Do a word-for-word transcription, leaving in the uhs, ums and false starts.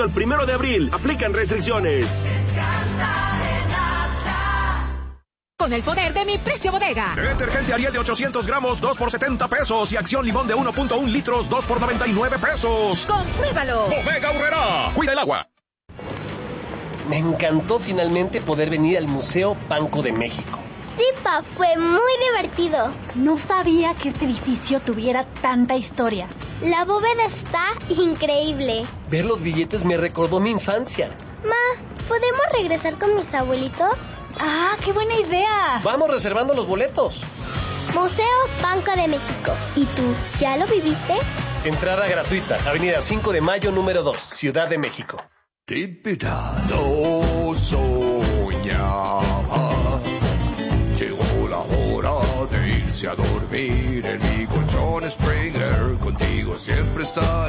El primero de abril, aplican restricciones. Con el poder de mi precio bodega. Detergente Ariel de ochocientos gramos, dos por setenta pesos. Y Acción Limón de uno punto uno litros, dos por noventa y nueve pesos. ¡Compruébalo! Bodega Aurrerá. Cuida el agua. Me encantó finalmente poder venir al Museo Banco de México. Sí, pa, fue muy divertido. No sabía que este edificio tuviera tanta historia. La bóveda está increíble. Ver los billetes me recordó mi infancia. Ma, ¿podemos regresar con mis abuelitos? ¡Ah, qué buena idea! Vamos reservando los boletos. Museo Banco de México. ¿Y tú, ya lo viviste? Entrada gratuita, Avenida cinco de Mayo, número dos, Ciudad de México. No soñaba. Llegó la hora de irse a dormir en mi colchón Springer. Contigo siempre está.